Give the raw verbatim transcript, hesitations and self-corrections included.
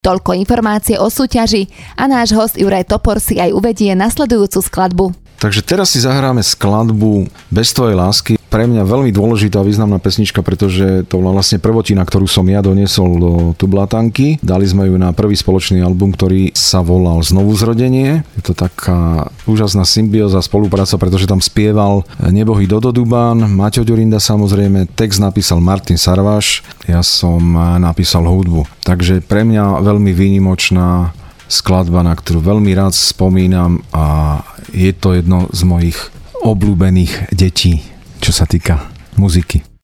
Toľko informácie o súťaži a náš host Juraj Topor si aj uvedie nasledujúcu skladbu. Takže teraz si zahráme skladbu Bez tvojej lásky. Pre mňa veľmi dôležitá a významná pesnička, pretože to bola vlastne prvotina, ktorú som ja doniesol do Tublatanky. Dali sme ju na prvý spoločný album, ktorý sa volal Znovu zrodenie. Je to taká úžasná symbióza, spolupráca, pretože tam spieval nebohý Dodo Dubán, Maťo Ďurinda samozrejme, text napísal Martin Sarvaš, ja som napísal hudbu. Takže pre mňa veľmi výnimočná skladba, na ktorú veľmi rád spomínam a je to jedno z mojich obľúbených detí, čo sa týka muziky.